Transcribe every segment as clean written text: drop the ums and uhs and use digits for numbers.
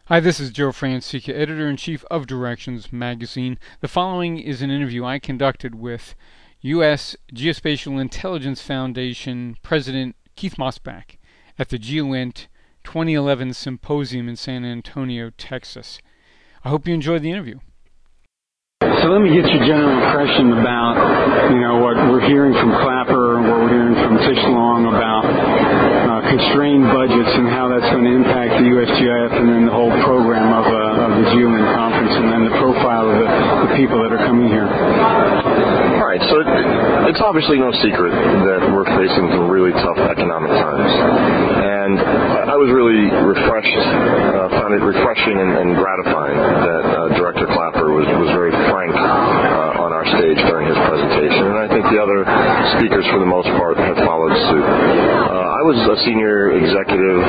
Hi, this is Joe Francica, Editor-in-Chief of Directions Magazine. The following is an interview I conducted with U.S. Geospatial Intelligence Foundation President Keith Mosbach at the GeoInt 2011 Symposium in San Antonio, Texas. I hope you enjoyed the interview. So let me get your general impression about, what we're hearing from Clapper and what we're hearing from Tish Long about constrained budgets and how that's going to impact the USGIF and then the whole program of the GeoInt conference and then the profile of the people that are coming here. All right, so it's obviously no secret that we're facing some really tough economic times. And I was really found it refreshing and gratifying that Director Clapper was very frank on our stage during his presentation, and I think the other speakers, for the most part, have followed suit. I was a senior executive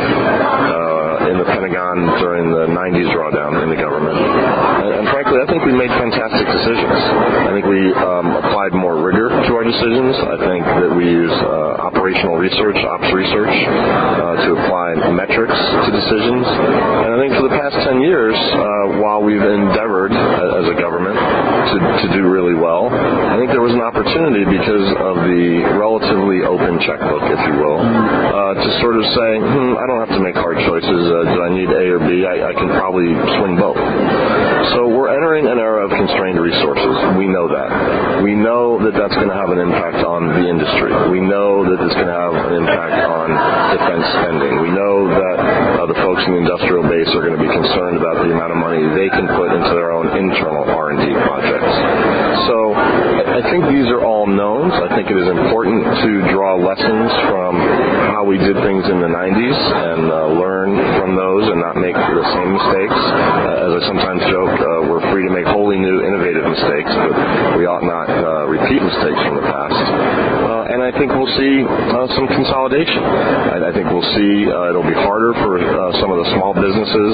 in the Pentagon during the 90s drawdown in the government, and frankly, I think we made fantastic decisions. I think we applied more rigor to our decisions. I think that we used operational research, ops research, to apply metrics to decisions. And I think for the past 10 years, while we've endeavored as a government to do really well, I think there was an opportunity because of the relatively open checkbook, if you will, to sort of say, I don't have to make hard choices. Do I need A or B? I can probably swing both. So we're entering an era of constrained resources. We know that. We know that that's going to have an impact on the industry. We know that it's going to have an impact on defense spending. We know that the folks in the industrial base are going to be concerned about the amount of money they can put into their own internal R&D projects. So I think these are all knowns. I think it is important to draw lessons from how we did things in the 90s and learn from those and not make the same mistakes. As I sometimes joke, we're free to make wholly new, innovative mistakes, but we ought not repeat mistakes from the past. And I think we'll see some consolidation. I think we'll see it'll be harder for some of the small businesses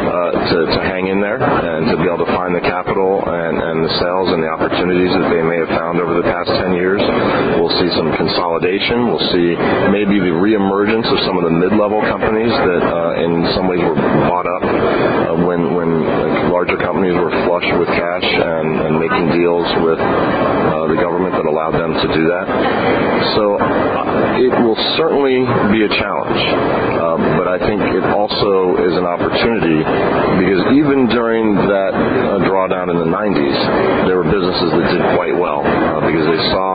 to hang in there and to be able to find the capital and the sales and the opportunities that they may have found over the past 10 years. We'll see some consolidation. We'll see maybe the reemergence of some of the mid-level companies that in some ways were bought up when larger companies were flush with cash and making deals with the government that allowed them to do that. So it will certainly be a challenge, but I think it also is an opportunity because even during that drawdown in the 90s, there were businesses that did quite well because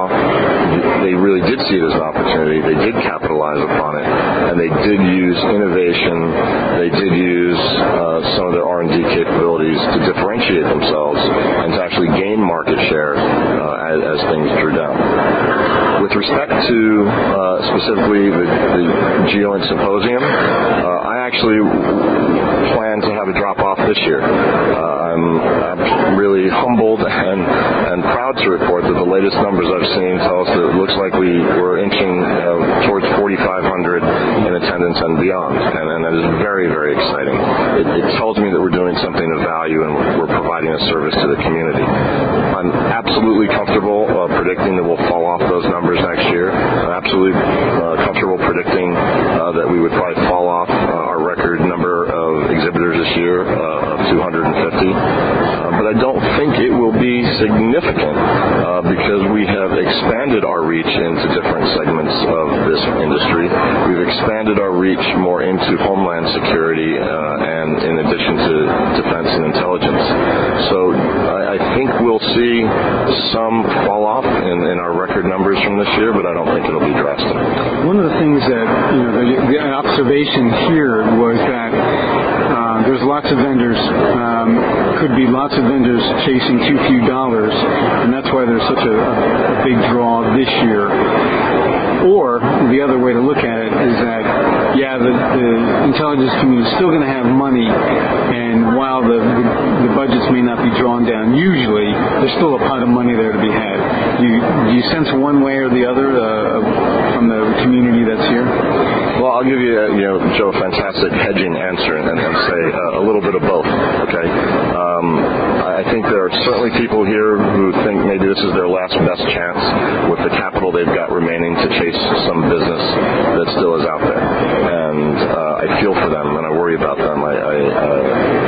they really did see it as an opportunity. They did capitalize upon it, and they did use innovation. They did use some of their R&D capabilities to differentiate themselves and to actually gain market share as things drew down. With respect to specifically the GeoInt Symposium, I actually plan to have a drop-off this year. I'm really humbled and proud to report that the latest numbers I've seen tell us that it looks like we're inching towards 4,500 in attendance and beyond, and that is very, very exciting. It tells me that we're doing something of value and we're providing a service to the community. I'm absolutely comfortable predicting that we'll fall off those numbers next year. I'm absolutely comfortable predicting that we would probably fall off our record number of exhibitors this year of 250. But I don't think it will be significant because we have expanded our reach into different segments of this industry. We've expanded our reach more into homeland security and in addition to defense and intelligence. So I think we'll see some fall off in our record numbers from this year, but I don't think it'll be drastic. One of the things that, the observation here was that there's lots of vendors, could be lots of vendors chasing too few dollars, and that's why there's such a big draw this year. Or the other way to look at it is that, the intelligence community is still going to have money, and while the budgets may not be drawn down, usually there's still a pot of money there to be had. Do you sense one way or the other from the community that's here? Well, I'll give you, Joe, a fantastic hedging answer and say a little bit of both, okay? I think there are certainly people here who think maybe this is their last best chance with the capital they've got remaining to chase some business that still is out there. And I feel for them and I worry about them.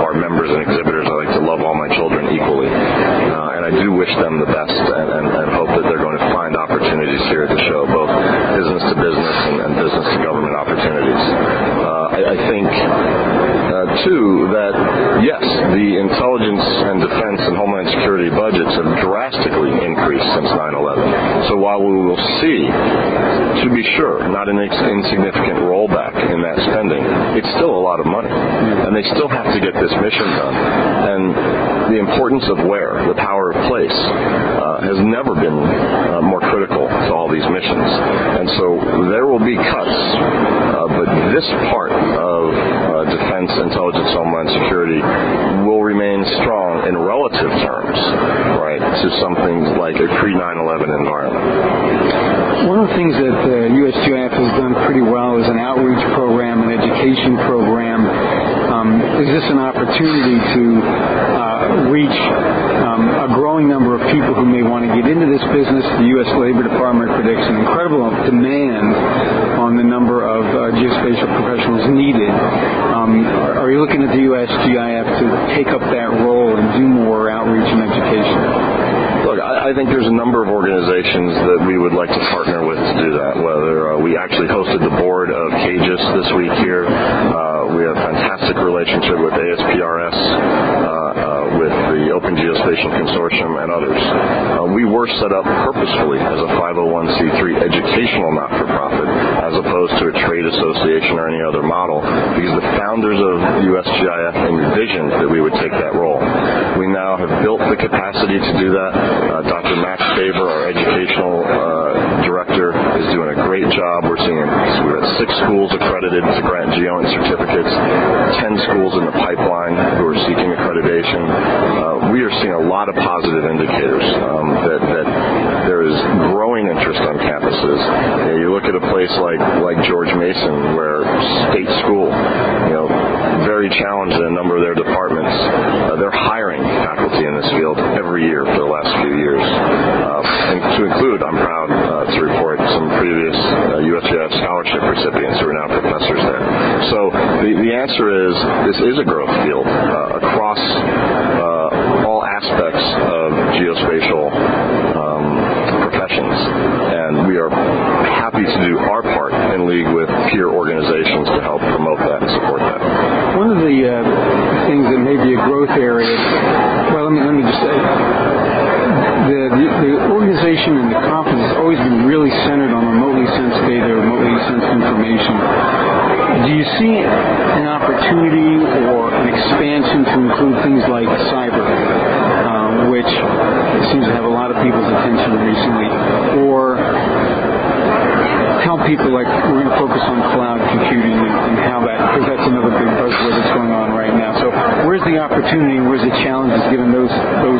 our members and exhibitors, I like to love all my children equally. And I do wish them the best and hope that they're going to find opportunities here at the show, both business to business and business to government opportunities. I think, too, that, yes, the intelligence and defense and homeland security budgets have drastically increased since 9/11. So while we will see, to be sure, not an insignificant rollback in that spending, it's still a lot of money. And they still have to get this mission done. And the importance of where, the power of place, has never been more critical to all these missions. And so there will be cuts, but this part of defense, intelligence, homeland security will remain strong in relative terms, right, to something like a pre-9/11 environment. One of the things that USGIF has done pretty well is an outreach program, an education program. Is this an opportunity to reach a growing number of people who may want to get into this business? The U.S. Labor Department predicts an incredible demand on the number of geospatial professionals needed. Are you looking at the USGIF to take up that role and do more outreach and education? Look, I think there's a number of organizations that we would like to partner with to do that. Whether we actually hosted the board of CAGIS this week here. We have a fantastic relationship with ASPRS, with the Open Geospatial Consortium and others. We were set up purposefully as a 501c3 educational not-for-profit as opposed to a trade association or any other model because the founders of USGIF envisioned that we would take that role. We now have built the capacity to do that. Dr. Max Faber, our educational director, is doing a great job. We're at 6 schools accredited to grant GeoInt certificates, 10 schools in the pipeline who are seeking accreditation. We are seeing a lot of positive indicators that there is growing interest on campuses. You look at a place like George Mason, where state school, very challenged in a number of their departments. They're hiring faculty in this field every year for the last few years. And to include, I'm proud to report, some previous USGIF scholarship recipients who are now professors there. So the answer is this is a growth field across all aspects of geospatial professions. And we are happy to do our part in league with peer organizations to help promote that and support that. One of the things that may be a growth area, well, let me just say, the organization and the conference has always been really centered on remotely sensed data, remotely sensed information. Do you see an opportunity or an expansion to include things like cyber, which seems to have a lot of people's attention recently, or tell people like we're going to focus on cloud computing and how that, because that's another big buzzword that's going on right now. So where's the opportunity and where's the challenges given those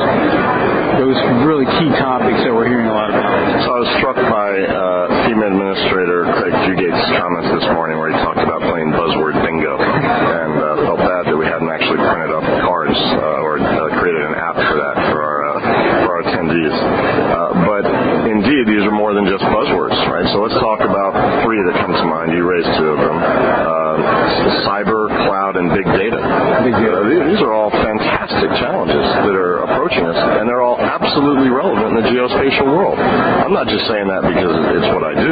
really key topics that we're hearing a lot about? So I was struck by FEMA Administrator Craig Fugate's comments this morning where he talked about playing buzzword bingo and felt bad that we hadn't actually printed up cards or created an app for that for our attendees. But indeed, these are more than just buzzwords, right? So let's talk about 3 that come to mind. You raised 2 of them. Cyber, cloud, and big data. These are all fantastic challenges that are approaching us, and they're all absolutely relevant in the geospatial world. I'm not just saying that because it's what I do.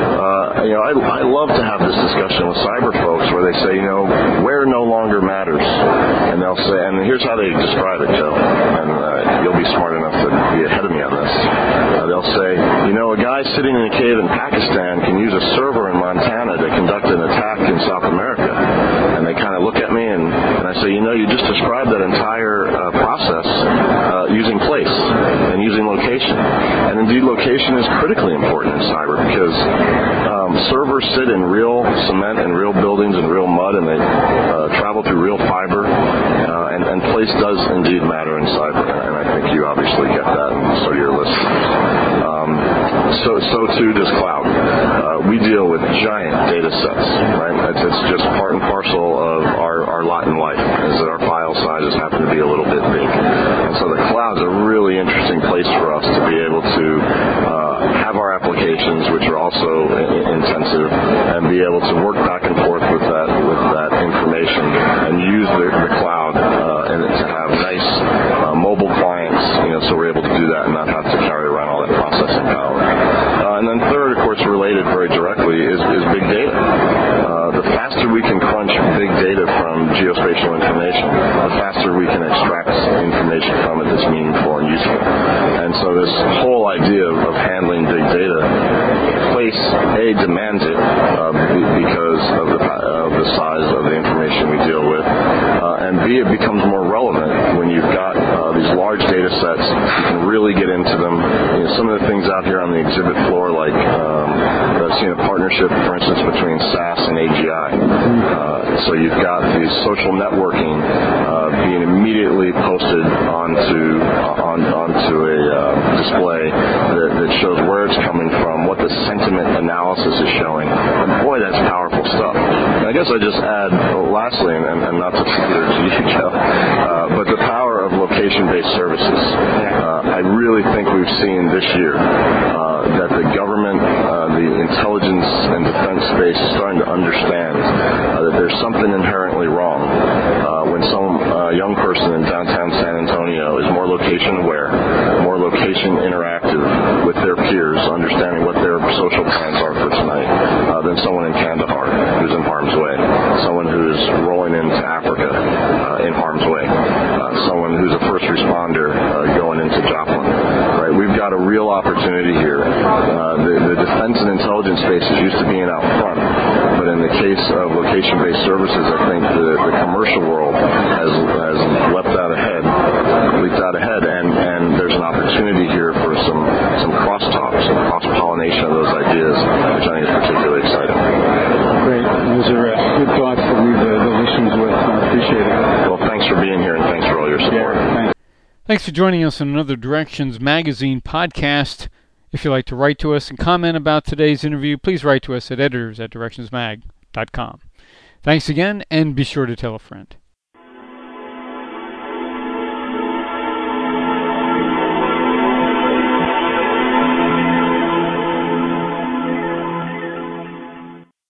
I love to have this discussion with cyber folks where they say, where no longer matters. And they'll say, and here's how they describe it, Joe, and you'll be smart enough to be ahead of me on this. They'll say, a guy sitting in a cave in Pakistan can use a server in Montana to conduct an attack in South America. And they kind of look at me and I say, you just described that entire process using place and using location. And indeed, location is critically important in cyber because servers sit in real cement and real buildings and real mud, and they travel through real fiber. And place does indeed matter in cyber. And I think you obviously get that, and so do your listeners. So too does cloud. We deal with giant data sets, right? It's just part and parcel of our lot in life, is that our file sizes happen to be a little bit big. And so the cloud's a really interesting place for us to be able to have our applications, which are also intensive, and be able to work back and forth with that information and use the cloud geospatial information, the faster we can extract information from it that's meaningful and useful. And so this whole idea of handling big data, place A, demands it because of the size of the information we deal with, and B, it becomes more relevant when you've got these large data sets. You can really get into them. Some of the things out here on the exhibit floor, like I've seen a partnership, for instance, between SAS and AGI. So you've got these social networking being immediately posted onto a display that shows where it's coming from, what the sentiment analysis is showing. And boy, that's powerful stuff. And I guess I just add, lastly, and not to figure to you, Joe, but the power of location-based services. I really think we've seen this year that the government, the intelligence and defense space is starting to understand that there's something inherently wrong when some young person in downtown San Antonio is more location aware, more location interactive with their peers, understanding what their social plans are for tonight, than someone in Kandahar who's in harm's way, someone who's rolling into Africa in harm's way, someone who's a first responder going into Joplin. Right? We've got a real opportunity here. The defense and intelligence spaces used to being out front, but in the case of location-based services, I think the commercial world has leaped out ahead, and there's an opportunity here for some crosstalk, some cross-pollination of those ideas, which I think is particularly exciting. Great. Those are good thoughts to leave the listeners with. I appreciate it. Well, thanks for being here, and thanks for all your support. Yeah, Thanks for joining us on another Directions Magazine podcast. If you'd like to write to us and comment about today's interview, please write to us at editors@directionsmag.com. Thanks again, and be sure to tell a friend.